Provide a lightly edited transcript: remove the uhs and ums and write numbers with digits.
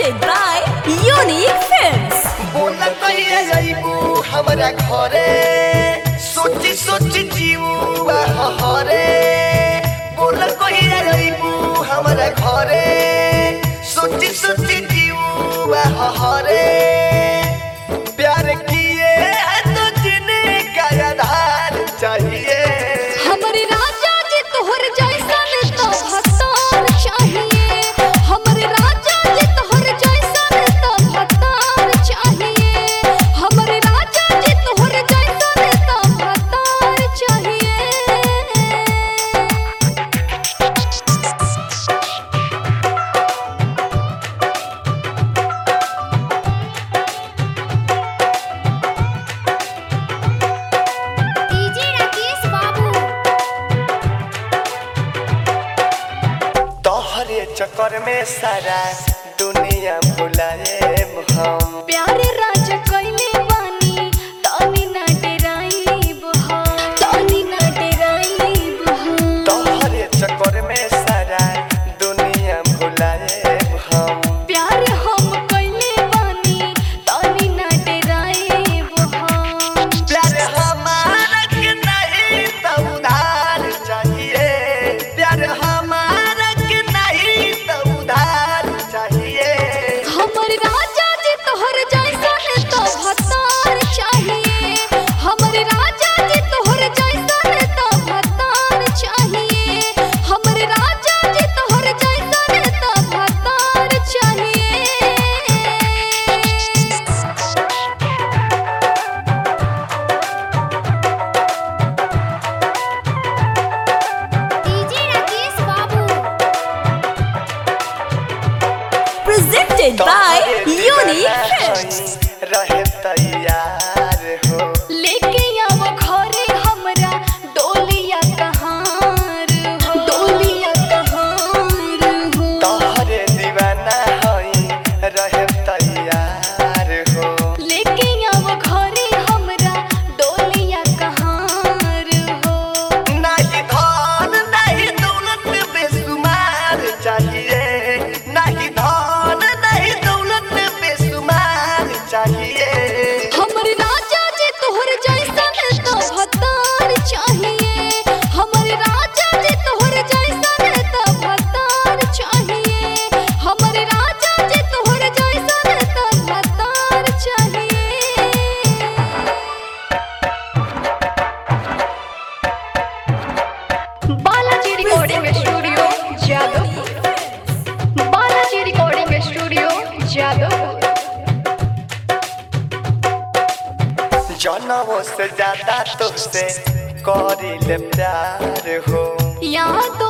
presented by Unique Films. बोला कहिए जाइबू हमरा घरे सोची सोची जीवा हरे बोला कहिए जाइबू हमरा घरे सोची सोची जीवा हरे प्यार किए है तो जीने का आधार चाहिए हमरे राजा जी तोहर जैसन तो भतार चाहिए हमरे राजा जी तोहर जैसन तो भतार चाहिए हमरे राजा जी तोहर जैसन तो भतार चाहिए डीजे राकेश बाबू तोहरे चक्कर में सारा दुनिया भुलाए हम प्यारे राजा कइले बानी तानी ना डराइब हम तानी ना डराइब हम तोहरे चक्कर में सारा दुनिया भुलाए हम प्यार हम कइले बानी तानी ना डराइब हम प्यार हमारा के नहीं तो उधार चाहिए प्यार हमारा के नहीं तो उधार चाहिए हमर राजा जी तोहर जैसन तो भतार चाहिए हमर राजा जी तोहर जैसन तो भतार चाहिए हमर राजा जी तोहर जैसन तो भतार चाहिए डीजे राकेश बाबू Presented by Unique Films. रहे तैयार हो लेके आओ घरे हमरा डोलिया कहार हो डोलिया कहार हो तोहरे दीवाना हई रहे तैयार हो लेके आओ घरे हमरा डोलिया कहार हो नहीं धन नहीं दौलत बेसुमार चाहिए नहीं धन नहीं दौलत बेसुमार चाहिए हमर राजा जी तोहर जैसन तो भतार चाहिए हमर राजा जी तोहर जैसन तो भतार चाहिए हमर राजा जी तोहर जैसन तो भतार चाहिए Balaji recording studio Jadavpur Balaji recording studio Jadavpur जनमों से ज्यादा तुझसे करिले प्यार हो याद